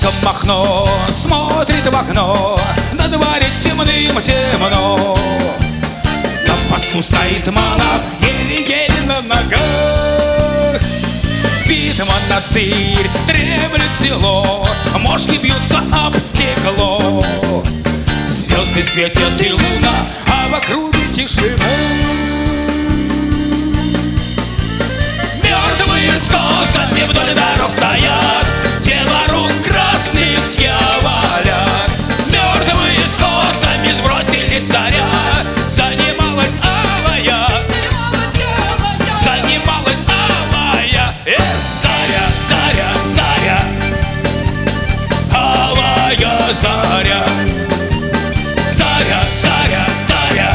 Летом Махно смотрит в окно, на дворе темным-темно. На посту стоит монах, еле-еле на ногах. Спит монастырь, дремлет село, мошки бьются об стекло. Звезды светят и луна, а в округе тишина. Мертвые с косами вдоль дорог стоят, тело рук красных дьяволят. Мертвые с косами сбросили царя, занималась алая, занималась алая. Заря, заря, заря, алая заря. Заря, заря, заря,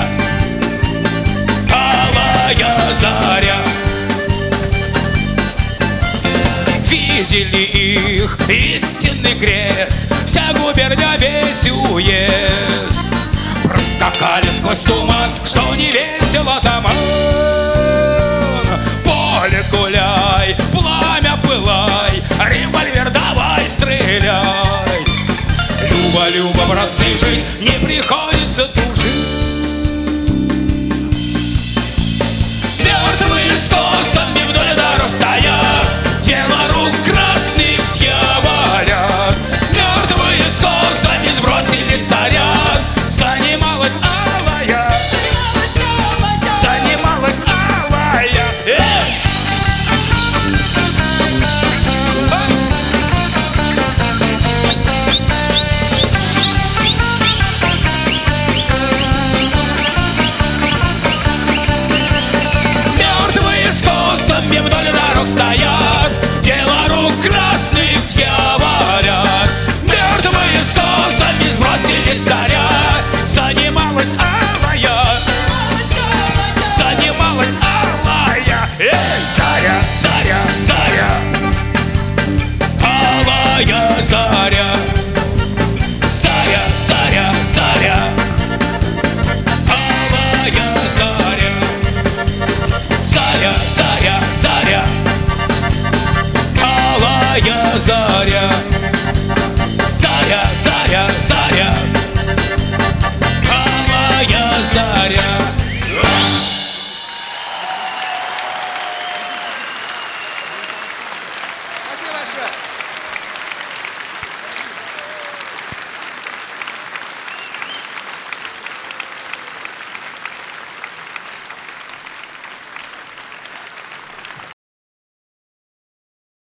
алая заря. Видели их истинный крест, вся губерния, весь уезд. Проскакали сквозь туман, что не весело таман. Поле гуляй, пламя пылай, револьвер давай стреляй. Люба, Люба, братцы, жить не приходится тужить. Мертвые с косами вдоль дорог стоят, тело рук красных дьяволят. Мертвые с косами сбросили царя, занималась алая, занималась алая. Мертвые с косами вдоль дорог стоят, тело рук красных дьяволят. Мертвые с косами сбросили царя, занималась алая, занималась алая. Заря, заря, заря, алая заря. Заря, заря, заря, алая заря. Заря, заря, заря, алая заря. Заря, заря, заря, алая заря. Спасибо большое.